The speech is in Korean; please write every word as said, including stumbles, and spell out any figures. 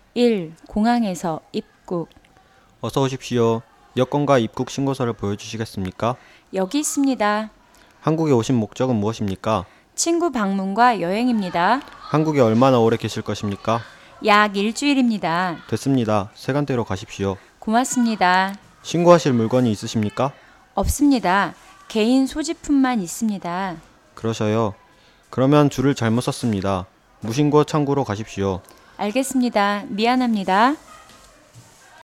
일. 공항에서 입국. 어서 오십시오. 여권과 입국 신고서를 보여주시겠습니까? 여기 있습니다. 한국에 오신 목적은 무엇입니까? 친구 방문과 여행입니다. 한국에 얼마나 오래 계실 것입니까? 약 일주일입니다. 됐습니다. 세간대로 가십시오. 고맙습니다. 신고하실 물건이 있으십니까? 없습니다. 개인 소지품만 있습니다. 그러셔요. 그러면 줄을 잘못 섰습니다. 무신고 창구로 가십시오. 알겠습니다. 미안합니다.